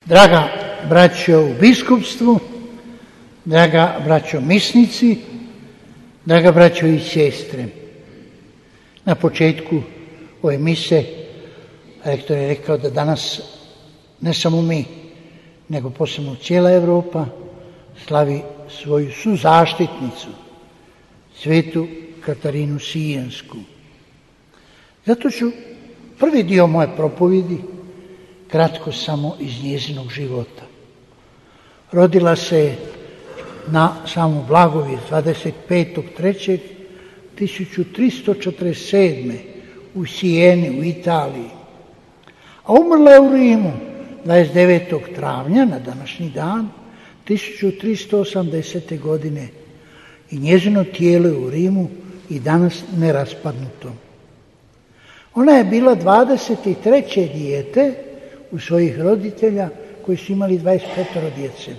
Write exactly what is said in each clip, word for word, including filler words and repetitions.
Draga braćo u biskupstvu, draga braćo misnici, draga braćo i sestre. Na početku ove mise rektor je rekao da danas ne samo mi, nego posebno cijela Europa slavi svoju suzaštitnicu, svetu Katarinu Siensku. Zato ću prvi dio moje propovjedi kratko samo iz njezinog života. Rodila se na samu Blagovijest dvadeset petog trećeg tisuću tristo četrdeset sedme u Sijeni u Italiji, a umrla je u Rimu dvadeset devetog travnja na današnji dan tisuću tristo osamdesete godine i njezino tijelo je u Rimu i danas neraspadnuto. Ona je bila dvadeset treće dijete u svojih roditelja koji su imali dvadeset pet djece.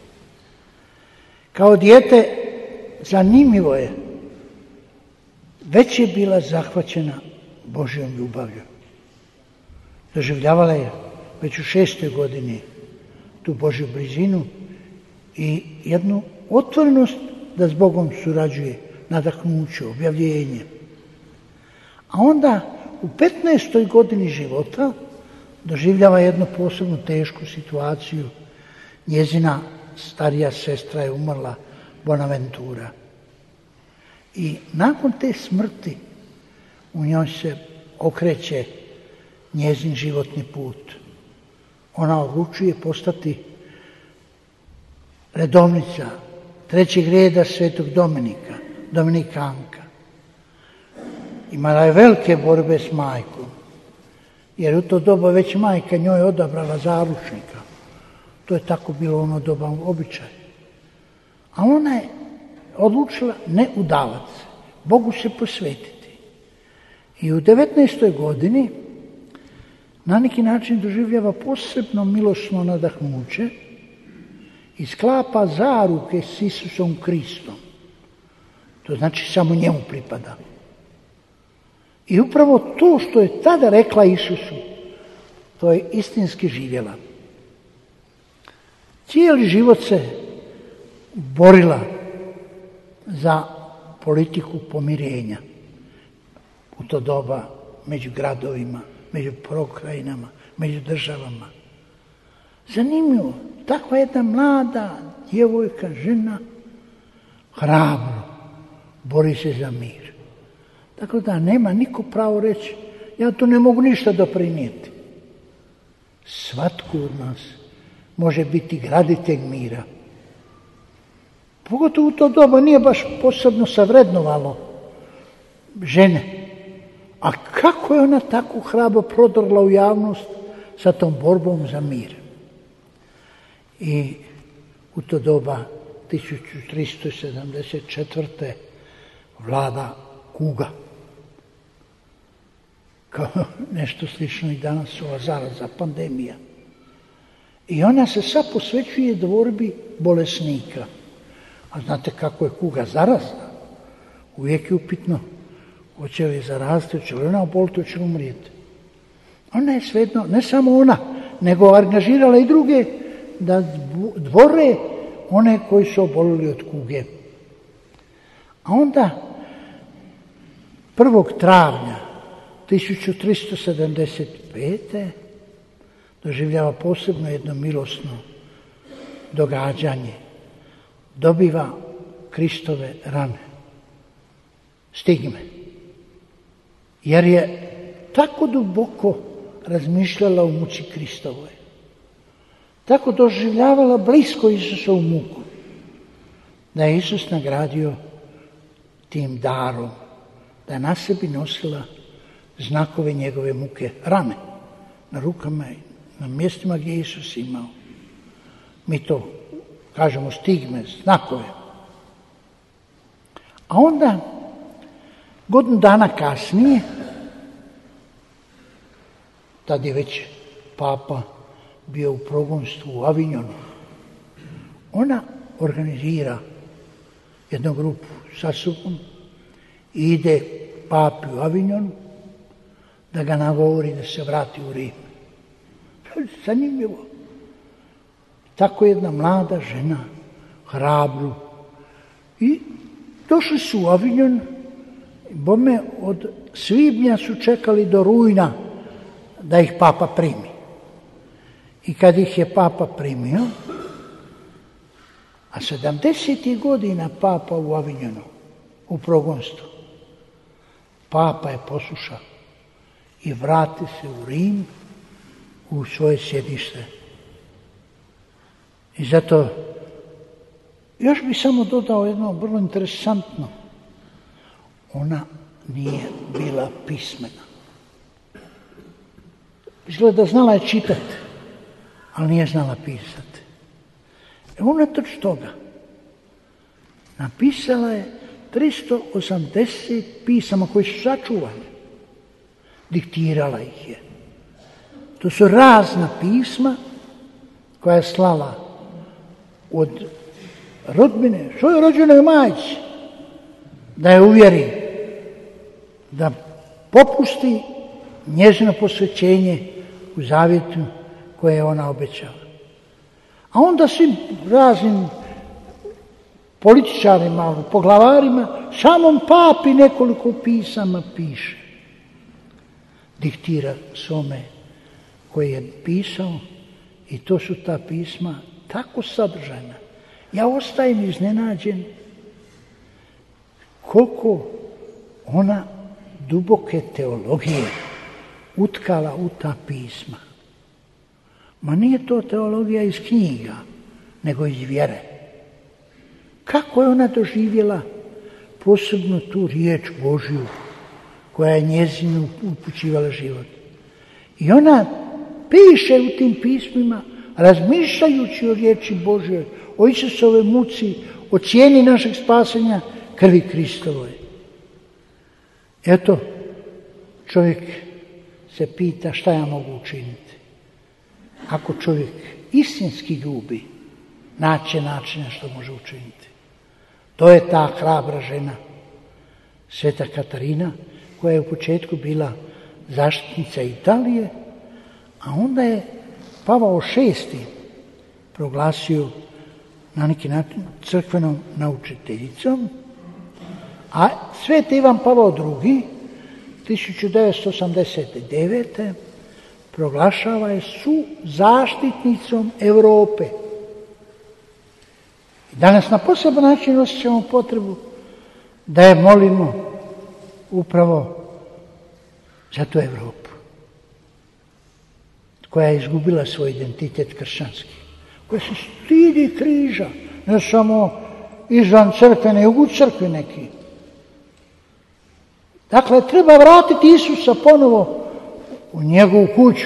Kao dijete, zanimljivo je, već je bila zahvaćena Božjom ljubavlju. Doživljavala je već u šestoj godini tu Božju blizinu i jednu otvorenost da s Bogom surađuje, nadahnuće, objavljenje. A onda u petnaestoj godini života doživljava jednu posebno tešku situaciju. Njezina starija sestra je umrla, Bonaventura. I nakon te smrti u njoj se okreće njezin životni put. Ona odlučuje postati redovnica trećeg reda svetog Dominika, Dominikanka. Imala je velike borbe s majkom, jer u to doba već majka njoj odabrala zaručnika. To je tako bilo ono doba običaj. A ona je odlučila ne udavati se, Bogu se posvetiti. I u devetnaestoj godini na neki način doživljava posebno milosno nadahnuće i sklapa zaruke s Isusom Kristom. To znači samo njemu pripada. I upravo to što je tada rekla Isusu, to je istinski živjela. Cijeli život se borila za politiku pomirenja. U to doba među gradovima, među pokrajinama, među državama. Zanimljivo, takva jedna mlada djevojka, žena, hrabro bori se za mir. Tako da nema niko pravo reći, ja tu ne mogu ništa doprinijeti. Svatko od nas može biti graditelj mira. Pogotovo u to doba nije baš posebno savrednovalo žene. A kako je ona tako hrabro prodrla u javnost sa tom borbom za mir? I u to doba tisuću tristo sedamdeset četvrte vlada kuga. Kao nešto slično i danas ova zaraza, pandemija. I ona se sad posvećuje borbi bolesnika. A znate kako je kuga zarazna? Uvijek je upitno hoće li zaraziti, hoće li ona oboliti, hoće li umrijeti. Ona je svejedno, ne samo ona, nego angažirala i druge da dvore one koji su obolili od kuge. A onda prvog travnja tisuću tristo sedamdeset pete doživljava posebno jedno milosno događanje. Dobiva Kristove rane, stigme. Jer je tako duboko razmišljala o muci Kristovoj. Tako doživljavala blisko Isusovu muku. Da je Isus nagradio tim darom. Da je na sebi nosila znakove njegove muke, rane. Na rukama i na mjestima gdje je Isus imao. Mi to kažemo stigme, znakove. A onda, godinu dana kasnije, tad je već papa bio u progonstvu u Avignonu, ona organizira jednu grupu sa sobom i ide papi u Avignonu da ga nagovori da se vrati u Rim. Zanimljivo. tako jedna mlada žena, hrabru. I došli su u Avignon, bome od svibnja su čekali do rujna da ih papa primi. I kad ih je papa primio, a sedamdesetih godina papa u Avignonu, u progonstvu, papa je poslušao i vrati se u Rim, u svoje sjedište. I zato još bi samo dodao jedno vrlo interesantno. Ona nije bila pismena. Izgleda znala je čitati, ali nije znala pisati. E unatoč toga napisala je tristo osamdeset pisama koji su sačuvani. Diktirala ih je. To su razna pisma koja je slala od rodbine, svojoj rođenoj majci, da je uvjeri, da popusti njezino posvećenje u zavjetu koje je ona obećala. A onda svim raznim političarima, poglavarima, samom papi nekoliko pisama piše. Diktira svome koji je pisao i to su ta pisma tako sadržajna. Ja ostajem iznenađen koliko ona duboke teologije utkala u ta pisma. Ma nije to teologija iz knjiga, nego iz vjere. Kako je ona doživjela posebno tu riječ Božju koja je njezinu upućivala život. I ona piše u tim pismima, razmišljajući o riječi Božjoj, o Isusovoj muci, o cijeni našeg spasenja, krvi Kristovoj. Eto, čovjek se pita šta ja mogu učiniti. Ako čovjek istinski ljubi, naće načina što može učiniti. To je ta hrabra žena, Sveta Katarina, koja je u početku bila zaštitnica Italije, a onda je Pavao šesti proglasio na neki način crkvenom naučiteljicom, a Sveti Ivan Pavao drugi tisuću devetsto osamdeset devete proglašava je su zaštitnicom Europe. Danas na poseban način osjećamo potrebu da je molimo upravo za tu Europu, koja je izgubila svoj identitet kršćanski, koja se stidi križa, ne samo izvan crkve, nego u crkvi neki. Dakle, treba vratiti Isusa ponovo u njegovu kuću.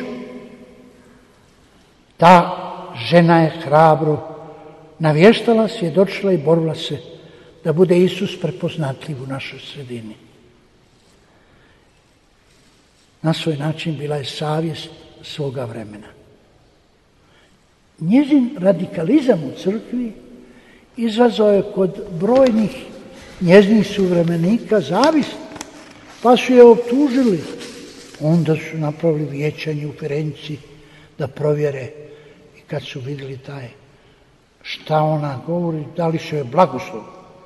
Ta žena je hrabro navještala, svjedočila i borila se da bude Isus prepoznatljiv u našoj sredini. Na svoj način bila je savjest svoga vremena. Njezin radikalizam u crkvi izazvao je kod brojnih njezinih suvremenika zavist, pa su je optužili. Onda su napravili vijećanje u Firenci da provjere i kad su vidjeli taj šta ona govori, da li su je blagoslov.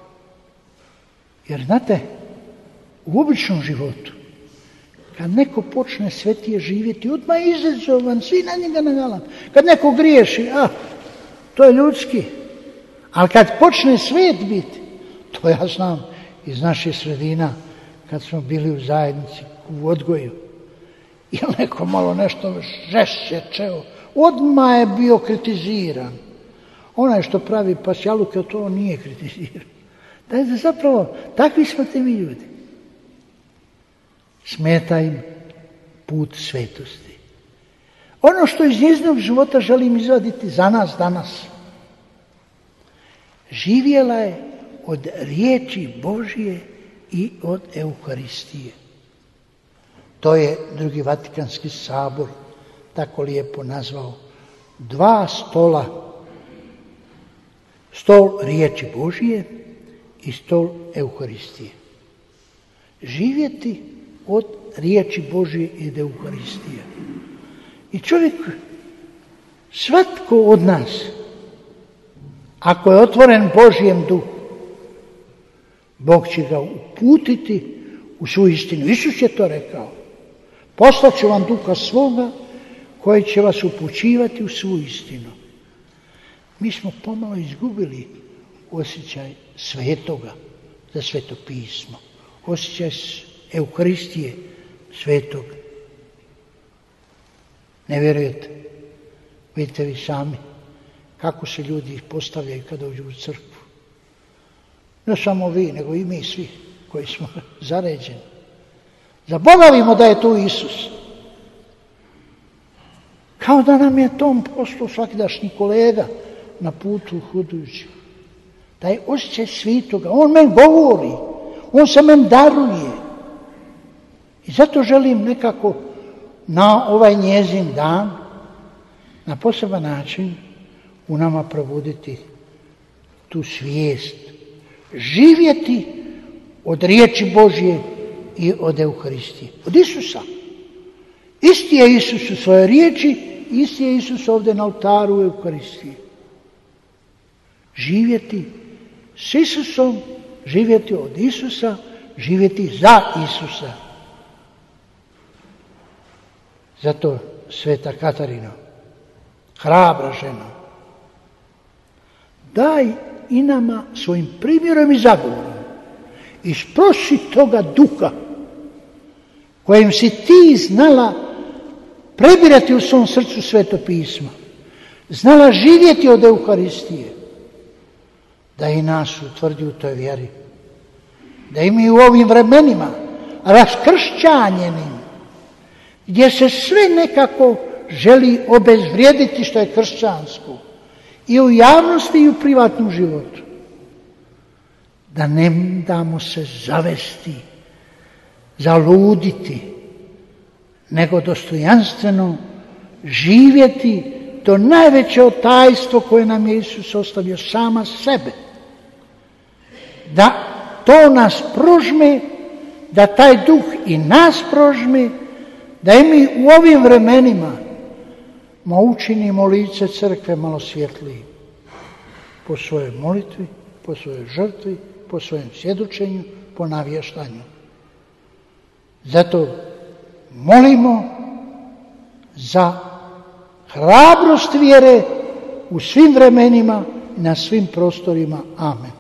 Jer znate, u običnom životu, kad neko počne svetije živjeti, odmah je izazovan, svi na njega nagalam. Kad neko griješi, a, to je ljudski. Ali kad počne svet biti, to ja znam iz naših sredina, kad smo bili u zajednici, u odgoju, i neko malo nešto žešće čeo, odmah je bio kritiziran. Onaj što pravi pasjaluke, to nije kritiziran. Da zapravo, takvi smo te mi ljudi. Smeta im put svetosti. Ono što iz njezinog života želim izvaditi za nas danas. Živjela je od riječi Božje i od Euharistije. To je Drugi Vatikanski sabor tako lijepo nazvao. Dva stola. Stol riječi Božje i stol Euharistije. Živjeti od riječi Božje i od Euharistije. I čovjek, svatko od nas ako je otvoren Božjem duhu, Bog će ga uputiti u svu istinu. Isus je to rekao. Poslat ću vam duha svoga koji će vas upućivati u svu istinu. Mi smo pomalo izgubili osjećaj svetoga za sveto pismo. Osjećaj Euharistije svetog. Ne vjerujete? Vidite vi sami kako se ljudi postavljaju kada dođu u crkvu. Ne samo vi, nego i mi svi koji smo zaređeni. Zaboravimo da je tu Isus. Kao da nam je tom poslao svakidašnji kolega na putu hodujući. Taj osjećaj svitoga, on meni govori, on se meni daruje. I zato želim nekako na ovaj njezin dan, na poseban način, u nama probuditi tu svijest. Živjeti od riječi Božje i od Euharistije. Od Isusa. Isti je Isus u svojoj riječi, isti je Isus ovdje na oltaru u Euharistiji. Živjeti s Isusom, živjeti od Isusa, živjeti za Isusa. Zato sveta Katarina, hrabra žena, daj i nama svojim primjerom i zagovorom isprosi toga duha kojim si ti znala prebirati u svom srcu sveto pismo, znala živjeti od Euharistije, da i nas utvrdi u toj vjeri, da i mi u ovim vremenima raskršćanjenim, gdje se sve nekako želi obezvrijediti što je kršćansko, i u javnosti i u privatnom životu, da ne damo se zavesti, zaluditi, nego dostojanstveno živjeti to najveće tajstvo koje nam je Isus ostavio, sama sebe. Da to nas prožme, da taj duh i nas prožme, da i mi u ovim vremenima ma učinimo lice crkve malo svjetliji. Po svojoj molitvi, po svojoj žrtvi, po svojem svjedočenju, po navještanju. Zato molimo za hrabrost vjere u svim vremenima i na svim prostorima. Amen.